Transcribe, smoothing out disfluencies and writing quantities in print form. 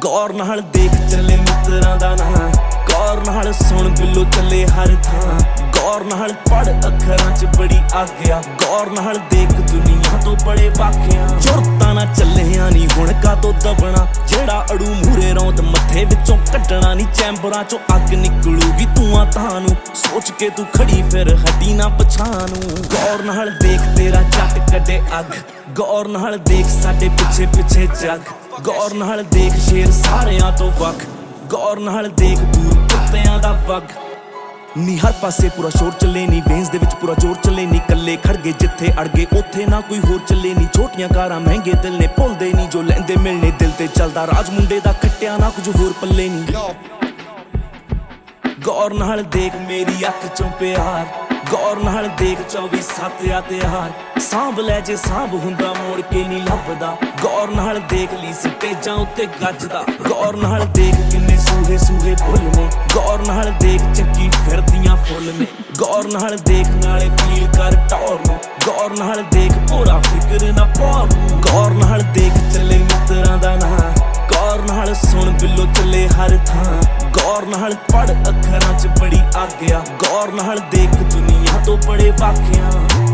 गौर नाल देख चले मित्रां दा नां, गौर नाल सुन बिल्लो चले हर थां, गौर नाल पढ़ अखरां च बड़ी आग्या, गौर नाल देख दुनिया तो बड़े वाकिया। जुरतां ना चलिया नी हुण कातों दबना, जेड़ा अड़ू मूरे रौंद मत्थे विचों कड्डना नी, चैंबरां चों अग निकलूगी धुआं तानू, सोच के तू खड़ी फिर हटी ना पछानू। गौर नाल देख तेरा जट कड्डे अग, गौर नाल देख साडे पिछे पिछे जग, गौर नाल देख शेर सारियां तो वख, गौर नाल देख दूर कुत्तियां दा वग। नी हर पासे पूरा शोर चले नी, वेन्स दे विच पूरा जोर चले नी, कल्ले खड़ गए जिथे अड़ गए उत्थे ना कोई होर चले नी, छोटियां कारां महंगे दिल ने भुलदे नी, जो लैंदे मिलने दिल ते चलदा राज मुंडे दा खट्टिया ना कुछ होर पल्ले नी। गौर नाल देख मेरी अख चों प्यार, गौर नाल देख 24/7 यार, सांभ लै जे सांभ हुंदा मोड़ के नी लभदा, गौर नाल देख ली स्टेजां उत्ते गजदा, गौर नाल देख किन्ने सूहे सूहे फुल ने, गौर नाल देख चक्की फिरदियां फुल ने, गौर नाल देख नाले फील कर टौर नूं, गौर नाल देख पूरा फिक्र ना पौर, गौर नाल देख चले मित्रां दा नां, गौर नाल सुन बिल्लो चले हर थां, गौर नाल पढ़ अखरां च बड़ी आग्या, गौर नाल देख दुनिया तो बड़े वाकिया।